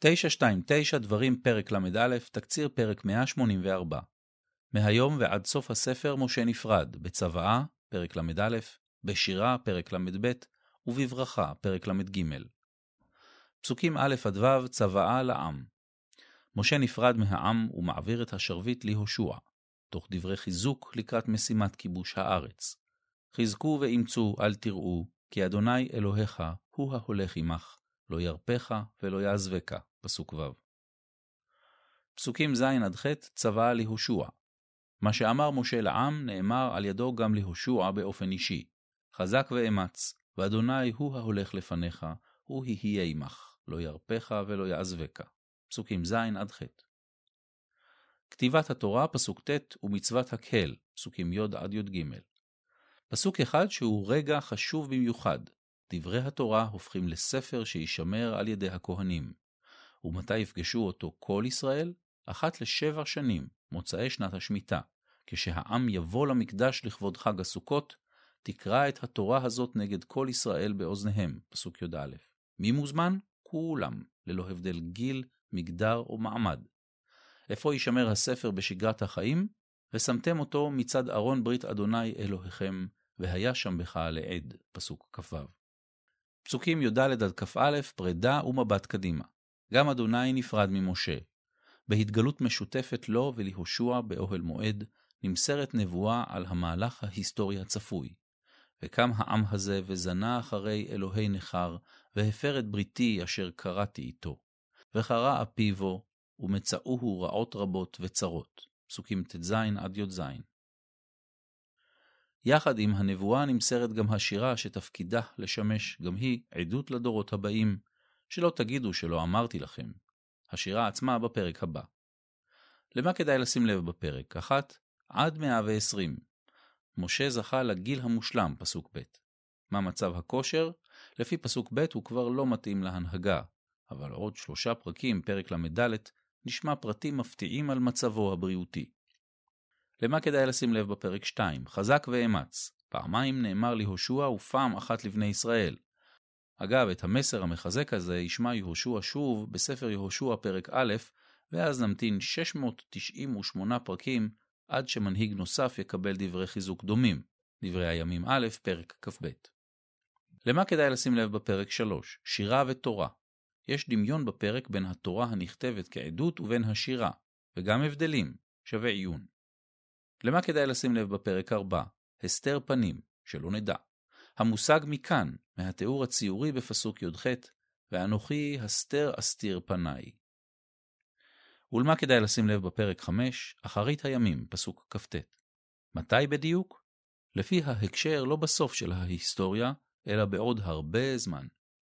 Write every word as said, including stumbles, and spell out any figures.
תשע שתיים תשע דברים פרק למד א', תקציר פרק מאה שמונים וארבע. מהיום ועד סוף הספר משה נפרד, בצוואה, פרק למד א', בשירה, פרק למד ב', ובברכה, פרק למד ג'. פסוקים א' עד ו', צוואה לעם. משה נפרד מהעם ומעביר את השרביט להושע, תוך דברי חיזוק לקראת משימת כיבוש הארץ. חזקו ואימצו, אל תראו, כי אדוני אלוהיך הוא ההולך עמך, לא ירפך ולא יעזבך. פסוק ו'. פסוקים ז' עד ח', צוואה להושע. מה שאמר משה לעם נאמר על ידו גם להושע באופן אישי. חזק ואמץ, ואדוני הוא ההולך לפניך, הוא יהיה עמך, לא ירפך ולא יעזבך. פסוקים ז' עד ח'. כתיבת התורה, פסוק ט', ומצוות הקהל, פסוקים י' עד י' ג'. פסוק אחד שהוא רגע חשוב במיוחד. דברי התורה הופכים לספר שישמר על ידי הכהנים. ומתי יפגשו אותו כל ישראל? אחת לשבע שנים, מוצאי שנת השמיטה. כשהעם יבוא למקדש לכבוד חג הסוכות, תקרא את התורה הזאת נגד כל ישראל באוזניהם. פסוק י' א'. מי מוזמן? כולם, ללא הבדל גיל, מגדר או מעמד. איפה יישמר הספר בשגרת החיים? ושמתם אותו מצד ארון ברית אדוני אלוהיכם, והיה שם בך לעד. פסוק כ"ו. פסוקים י' עד כ"א, פרידה ומבט קדימה. גם אדוני נפרד ממשה. בהתגלות משותפת לו ולהושע באוהל מועד, נמסרת נבואה על המהלך ההיסטורי הצפוי. וקם העם הזה וזנה אחרי אלוהי נחר, והפר את בריתי אשר קראתי איתו. וחרה אפיו, ומצאוהו רעות רבות וצרות. פסוקים ט"ז עד י"ז. יחד עם הנבואה נמסרת גם השירה שתפקידה לשמש גם היא עדות לדורות הבאים, שלא תגידו שלא אמרתי לכם. השירה עצמה בפרק הבא. למה כדאי לשים לב בפרק? אחת, עד מאה ועשרים. משה זכה לגיל המושלם, פסוק ב'. מה מצב הכושר? לפי פסוק ב' הוא כבר לא מתאים להנהגה, אבל עוד שלושה פרקים, פרק למד ד', נשמע פרטים מפתיעים על מצבו הבריאותי. למה כדאי לשים לב בפרק שתיים? חזק ואמץ. פעמיים נאמר להושע ופעם אחת לבני ישראל. אגב, את המסר המחזק הזה ישמע יהושע שוב בספר יהושע פרק א', ואז נמתין שש מאות תשעים ושמונה פרקים עד שמנהיג נוסף יקבל דברי חיזוק דומים, דברי הימים א', פרק כ"ב. למה כדאי לשים לב בפרק שלוש? שירה ותורה. יש דמיון בפרק בין התורה הנכתבת כעדות ובין השירה, וגם הבדלים, שווה עיון. למה כדאי לשים לב בפרק ארבע? הסתר פנים, שלא נדע. המושג מכאן, מהתיאור הציורי בפסוק י"ח, ואנוכי הסתר אסתיר פניי. ולמה כדאי לשים לב בפרק חמש? אחרית הימים, פסוק כ"ט. מתי בדיוק? לפי ההקשר לא בסוף של ההיסטוריה, אלא בעוד הרבה זמן.